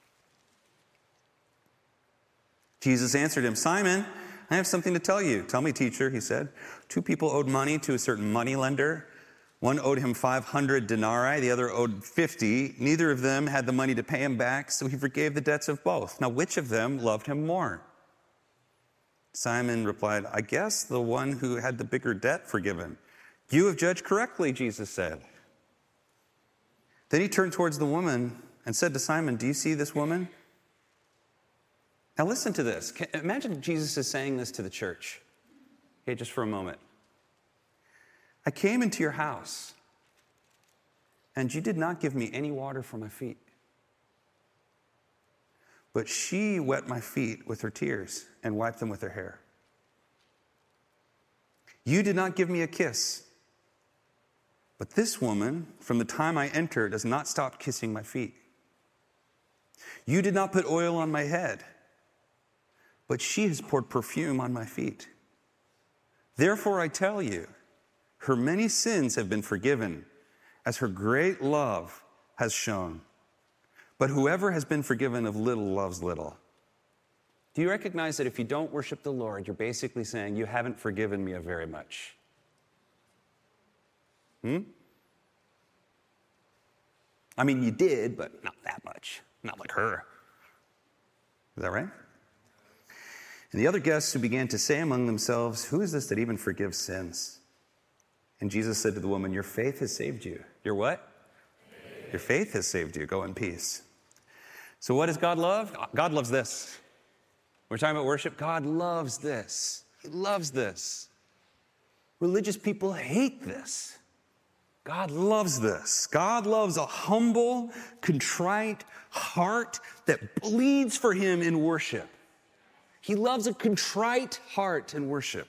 Jesus answered him, Simon, I have something to tell you. Tell me, teacher, he said. 2 people owed money to a certain moneylender. One owed him 500 denarii, the other owed 50. Neither of them had the money to pay him back, so he forgave the debts of both. Now, which of them loved him more? Simon replied, I guess the one who had the bigger debt forgiven. You have judged correctly, Jesus said. Then he turned towards the woman and said to Simon, do you see this woman? Now listen to this. Imagine Jesus is saying this to the church. Okay, just for a moment. I came into your house, and you did not give me any water for my feet. But she wet my feet with her tears and wiped them with her hair. You did not give me a kiss. But this woman, from the time I entered, has not stopped kissing my feet. You did not put oil on my head. But she has poured perfume on my feet. Therefore I tell you, her many sins have been forgiven, as her great love has shown. But whoever has been forgiven of little loves little. Do you recognize that if you don't worship the Lord, you're basically saying, you haven't forgiven me of very much? I mean, you did, but not that much. Not like her. Is that right? And the other guests who began to say among themselves, who is this that even forgives sins? And Jesus said to the woman, your faith has saved you. Your what? Your faith has saved you. Go in peace. So what does God love? God loves this. We're talking about worship. God loves this. He loves this. Religious people hate this. God loves this. God loves a humble, contrite heart that bleeds for him in worship. He loves a contrite heart in worship.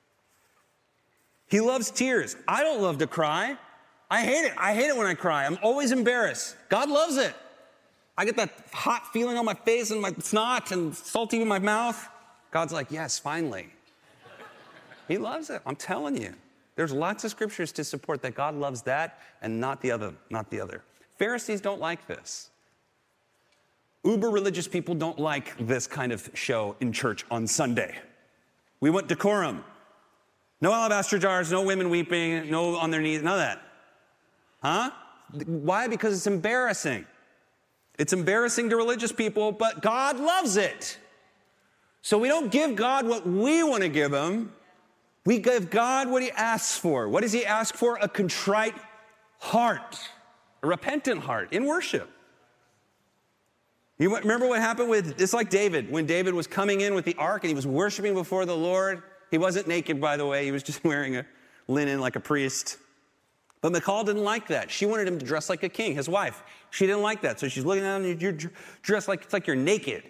He loves tears. I don't love to cry. I hate it. I hate it when I cry. I'm always embarrassed. God loves it. I get that hot feeling on my face and my snot and salty in my mouth. God's like, yes, finally. He loves it. I'm telling you. There's lots of scriptures to support that God loves that and not the other. Pharisees don't like this. Uber religious people don't like this kind of show in church on Sunday. We want decorum. No alabaster jars, no women weeping, no on their knees, none of that. Huh? Why? Because it's embarrassing. It's embarrassing to religious people, but God loves it. So we don't give God what we want to give him. We give God what he asks for. What does he ask for? A contrite heart, a repentant heart in worship. You remember what happened with, it's like David. When David was coming in with the ark and he was worshiping before the Lord, he wasn't naked, by the way. He was just wearing a linen like a priest. But Michal didn't like that. She wanted him to dress like a king, his wife. She didn't like that. So she's looking at him, and you're dressed like, it's like you're naked.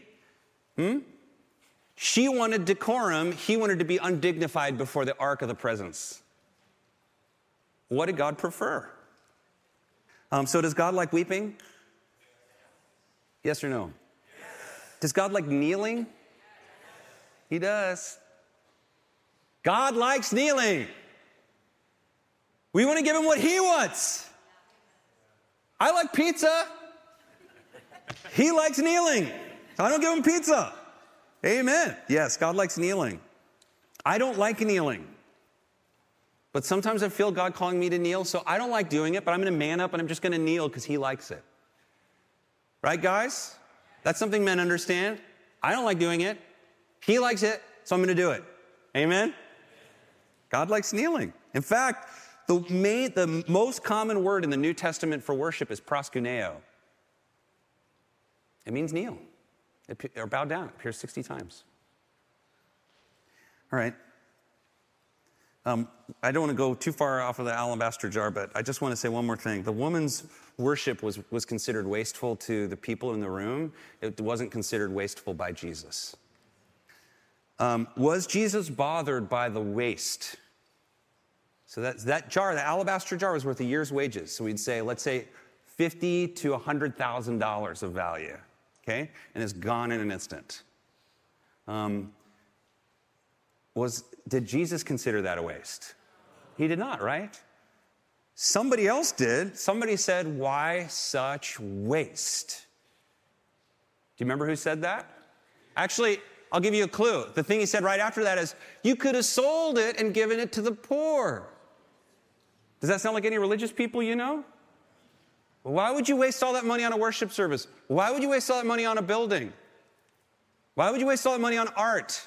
She wanted decorum. He wanted to be undignified before the ark of the presence. What did God prefer? So does God like weeping? Yes or no? Yes. Does God like kneeling? He does. God likes kneeling. We want to give him what he wants. I like pizza. He likes kneeling. I don't give him pizza. Amen. Yes, God likes kneeling. I don't like kneeling. But sometimes I feel God calling me to kneel, so I don't like doing it, but I'm going to man up and I'm just going to kneel because he likes it. Right, guys? That's something men understand. I don't like doing it. He likes it, so I'm going to do it. Amen? God likes kneeling. In fact, the most common word in the New Testament for worship is proskuneo. It means kneel. Or bow down. It appears 60 times. All right. I don't want to go too far off of the alabaster jar, but I just want to say one more thing. The woman's worship was considered wasteful to the people in the room. It wasn't considered wasteful by Jesus. Was Jesus bothered by the waste? So that jar, the alabaster jar, was worth a year's wages. So we'd say, let's say, $50,000 to $100,000 of value, okay? And it's gone in an instant. Did Jesus consider that a waste? He did not, right? Somebody else did. Somebody said, why such waste? Do you remember who said that? Actually, I'll give you a clue. The thing he said right after that is, you could have sold it and given it to the poor. Does that sound like any religious people you know? Why would you waste all that money on a worship service? Why would you waste all that money on a building? Why would you waste all that money on art?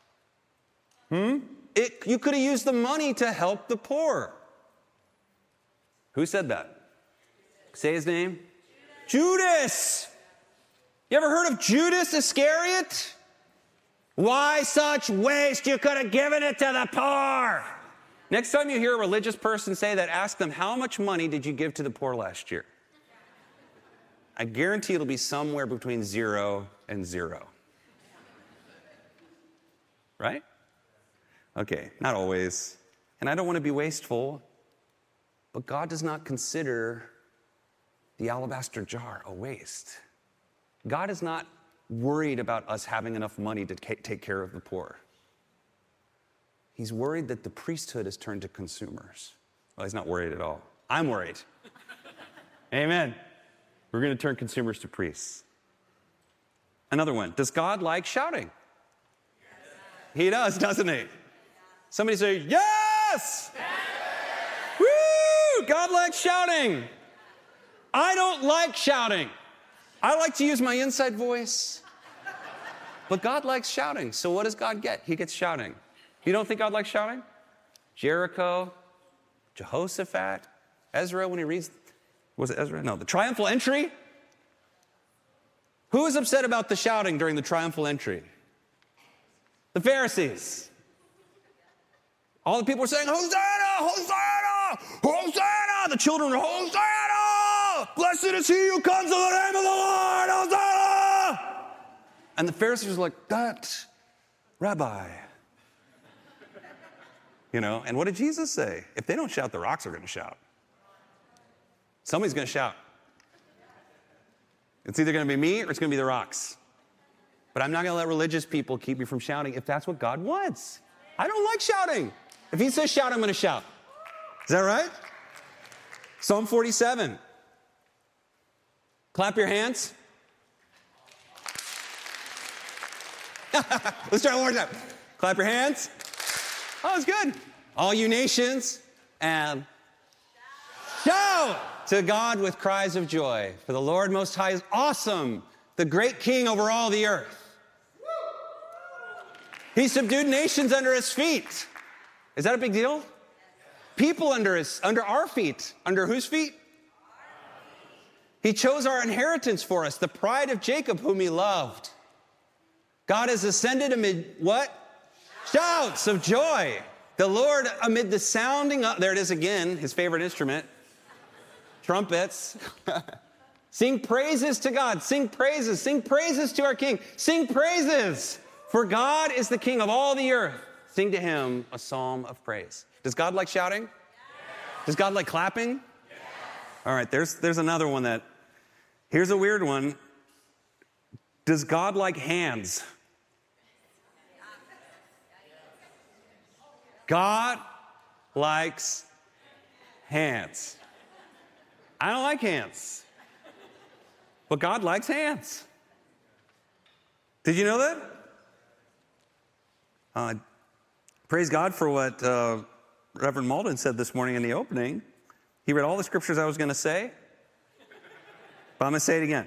You could have used the money to help the poor. Who said that? Say his name. Judas. You ever heard of Judas Iscariot? Why such waste? You could have given it to the poor. Next time you hear a religious person say that, ask them, how much money did you give to the poor last year? I guarantee it'll be somewhere between 0 and 0. Right? Okay, not always. And I don't want to be wasteful, but God does not consider the alabaster jar a waste. God is not worried about us having enough money to take care of the poor. He's worried that the priesthood has turned to consumers. Well, he's not worried at all. I'm worried. Amen. We're going to turn consumers to priests. Another one. Does God like shouting? He does, doesn't he? Somebody say, yes! Woo! God likes shouting. I don't like shouting. I like to use my inside voice. But God likes shouting. So what does God get? He gets shouting. You don't think God likes shouting? Jericho, Jehoshaphat, Ezra when he reads, was it Ezra? No, the triumphal entry. Who is upset about the shouting during the triumphal entry? The Pharisees. All the people were saying, Hosanna, Hosanna, Hosanna. The children were, Hosanna, blessed is he who comes in the name of the Lord, Hosanna. And the Pharisees were like, that, Rabbi. You know, and what did Jesus say? If they don't shout, the rocks are going to shout. Somebody's going to shout. It's either going to be me or it's going to be the rocks. But I'm not going to let religious people keep me from shouting if that's what God wants. I don't like shouting. If he says shout, I'm going to shout. Is that right? Psalm 47. Clap your hands. Let's try it one more time. Clap your hands. Oh, it's good. All you nations, and shout to God with cries of joy. For the Lord Most High is awesome, the great King over all the earth. He subdued nations under his feet. Is that a big deal? People under our feet. Under whose feet? He chose our inheritance for us, the pride of Jacob, whom he loved. God has ascended amid what? Shouts of joy. The Lord amid the sounding of, there it is again, his favorite instrument, trumpets. Sing praises to God. Sing praises. Sing praises to our King. Sing praises. For God is the King of all the earth. Sing to him a psalm of praise. Does God like shouting? Yes. Does God like clapping? Yes. All right, there's another one that, here's a weird one. Does God like hands? God likes hands. I don't like hands. But God likes hands. Did you know that? Praise God for what Reverend Malden said this morning in the opening. He read all the scriptures I was going to say, but I'm going to say it again.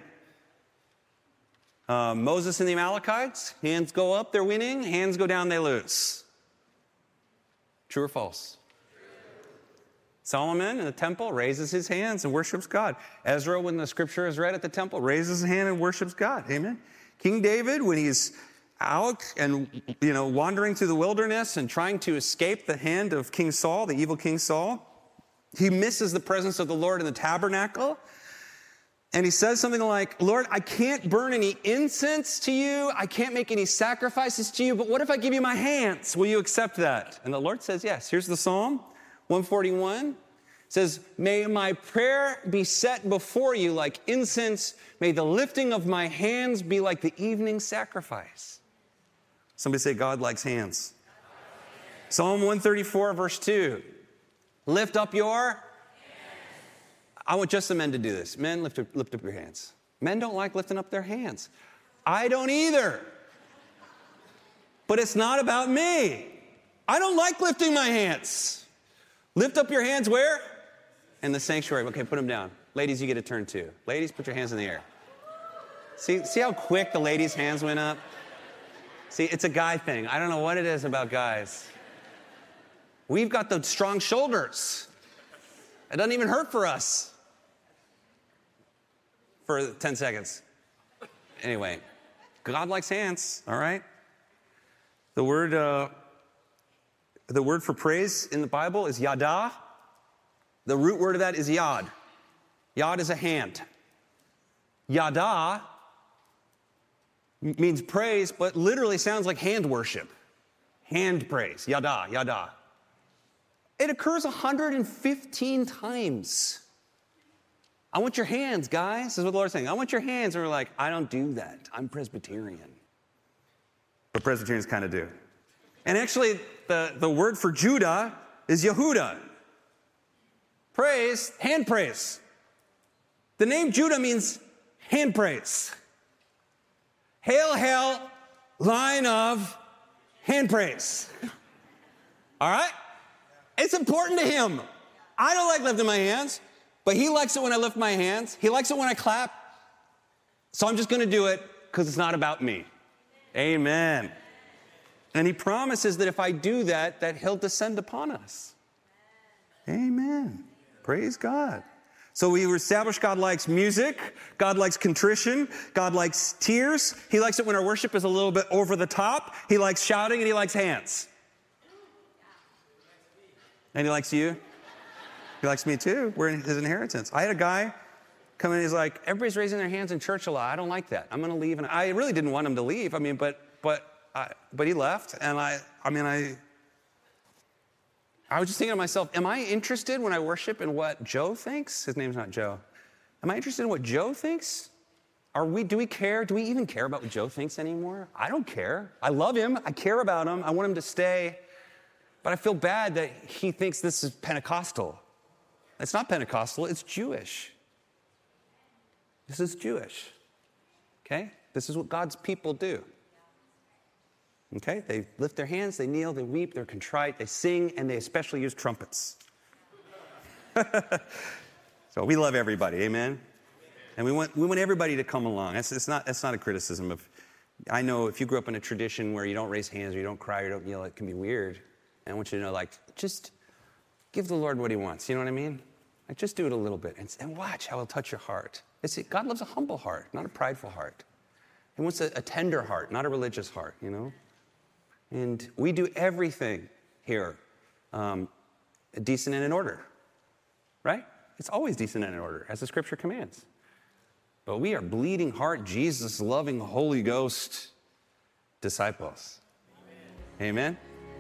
Moses and the Amalekites, hands go up, they're winning. Hands go down, they lose. True or false? Solomon in the temple raises his hands and worships God. Ezra, when the scripture is read at the temple, raises his hand and worships God. Amen. King David, when he's out and, wandering through the wilderness and trying to escape the hand of King Saul, the evil King Saul, he misses the presence of the Lord in the tabernacle. And he says something like, Lord, I can't burn any incense to you. I can't make any sacrifices to you. But what if I give you my hands? Will you accept that? And the Lord says, yes. Here's the Psalm 141. It says, may my prayer be set before you like incense. May the lifting of my hands be like the evening sacrifice. Somebody say, God likes hands. Psalm 134, verse 2. Lift up your... I want just the men to do this. Men, lift up your hands. Men don't like lifting up their hands. I don't either. But it's not about me. I don't like lifting my hands. Lift up your hands where? In the sanctuary. Okay, put them down. Ladies, you get a turn too. Ladies, put your hands in the air. See how quick the ladies' hands went up? See, it's a guy thing. I don't know what it is about guys. We've got the strong shoulders. It doesn't even hurt for us. For 10 seconds. Anyway, God likes hands, all right? The word for praise in the Bible is yada. The root word of that is yad. Yad is a hand. Yada means praise, but literally sounds like hand worship. Hand praise, yada, yada. It occurs 115 times. I want your hands, guys. This is what the Lord's saying. I want your hands. And we're like, I don't do that. I'm Presbyterian. But Presbyterians kind of do. And actually, the word for Judah is Yehuda. Praise, hand praise. The name Judah means hand praise. Hail, hail, line of hand praise. All right? It's important to him. I don't like lifting my hands, but he likes it when I lift my hands. He likes it when I clap. So I'm just going to do it because it's not about me. Amen. And he promises that if I do that, that he'll descend upon us. Amen. Praise God. So we established God likes music, God likes contrition, God likes tears. He likes it when our worship is a little bit over the top. He likes shouting, and he likes hands. And he likes you. He likes me too. We're in his inheritance. I had a guy come in, he's like, everybody's raising their hands in church a lot. I don't like that. I'm going to leave. And I really didn't want him to leave. I mean, but he left. And I was just thinking to myself, am I interested when I worship in what Joe thinks? His name's not Joe. Am I interested in what Joe thinks? Do we care? Do we even care about what Joe thinks anymore? I don't care. I love him. I care about him. I want him to stay. But I feel bad that he thinks this is Pentecostal. It's not Pentecostal. It's Jewish. This is Jewish. Okay? This is what God's people do. Okay? They lift their hands, they kneel, they weep, they're contrite, they sing, and they especially use trumpets. So we love everybody, amen? And we want everybody to come along. That's not a criticism of, I know if you grew up in a tradition where you don't raise hands or you don't cry or you don't kneel, it can be weird. And I want you to know, like, just give the Lord what he wants, you know what I mean? Like, just do it a little bit and watch how it'll touch your heart. God loves a humble heart, not a prideful heart. He wants a tender heart, not a religious heart, you know? And we do everything here decent and in order, right? It's always decent and in order, as the scripture commands. But we are bleeding heart, Jesus, loving Holy Ghost disciples. Amen?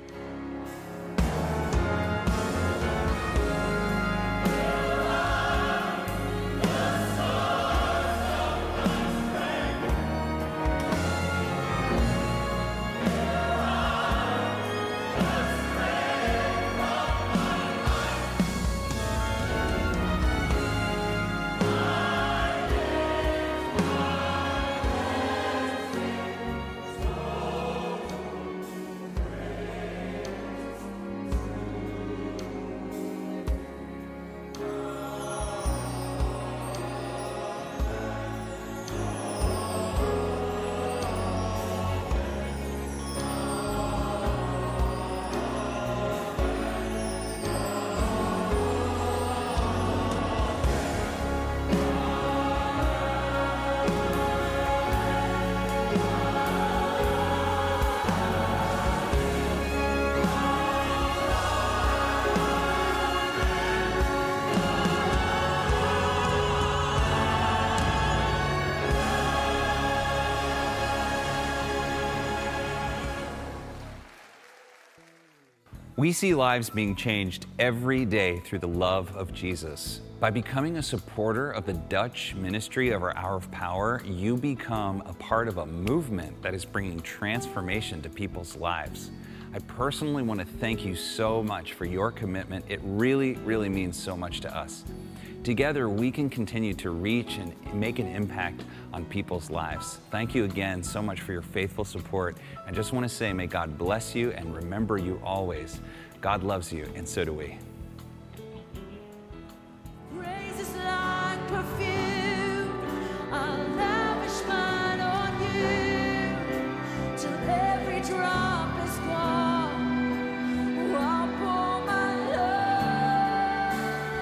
We see lives being changed every day through the love of Jesus. By becoming a supporter of the Dutch ministry of our Hour of Power, you become a part of a movement that is bringing transformation to people's lives. I personally want to thank you so much for your commitment. It really, really means so much to us. Together, we can continue to reach and make an impact on people's lives. Thank you again so much for your faithful support. I just want to say, may God bless you and remember you always. God loves you, and so do we. Praise is like perfume. I'll lavish mine on you till every drop is gone. I'll pour my love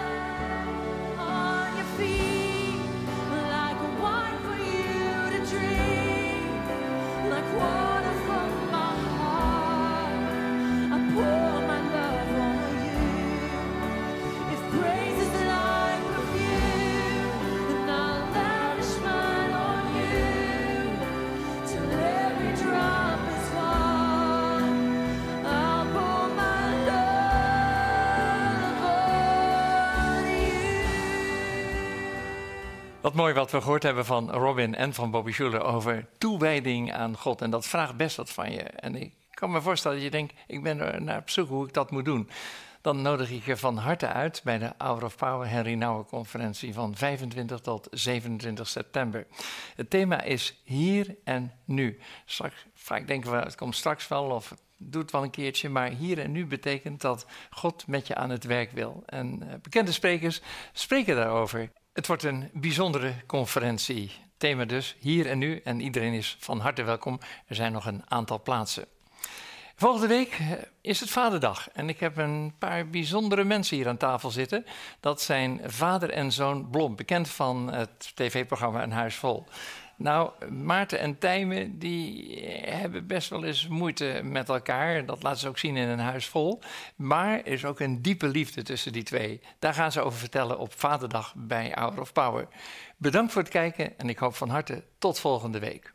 on your feet like wine for you to drink, like water from my heart. I pour my love on you. If praise is like perfume, then I'll lavish mine on you till every drop is gone. I'll pour my love on you. Wat mooi wat we gehoord hebben van Robin en van Bobby Schuller over toewijding aan God. En dat vraagt best wat van je. En ik kan me voorstellen dat je denkt, ik ben er naar op zoek hoe ik dat moet doen. Dan nodig ik je van harte uit bij de Hour of Power Henry Nouwen conferentie van 25 tot 27 september. Het thema is hier en nu. Vaak denken we, het komt straks wel of het doet wel een keertje, maar hier en nu betekent dat God met je aan het werk wil. En bekende sprekers spreken daarover. Het wordt een bijzondere conferentie. Thema dus hier en nu en iedereen is van harte welkom. Er zijn nog een aantal plaatsen. Volgende week is het Vaderdag en ik heb een paar bijzondere mensen hier aan tafel zitten. Dat zijn vader en zoon Blom, bekend van het tv-programma Een Huis Vol. Nou, Maarten en Tijmen, die hebben best wel eens moeite met elkaar. Dat laten ze ook zien in Een Huis Vol. Maar er is ook een diepe liefde tussen die twee. Daar gaan ze over vertellen op Vaderdag bij Hour of Power. Bedankt voor het kijken en ik hoop van harte tot volgende week.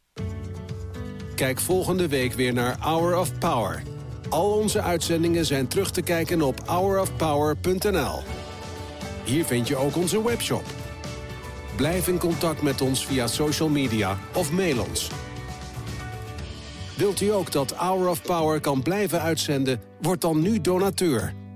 Kijk volgende week weer naar Hour of Power. Al onze uitzendingen zijn terug te kijken op hourofpower.nl. Hier vind je ook onze webshop. Blijf in contact met ons via social media of mail ons. Wilt u ook dat Hour of Power kan blijven uitzenden? Word dan nu donateur.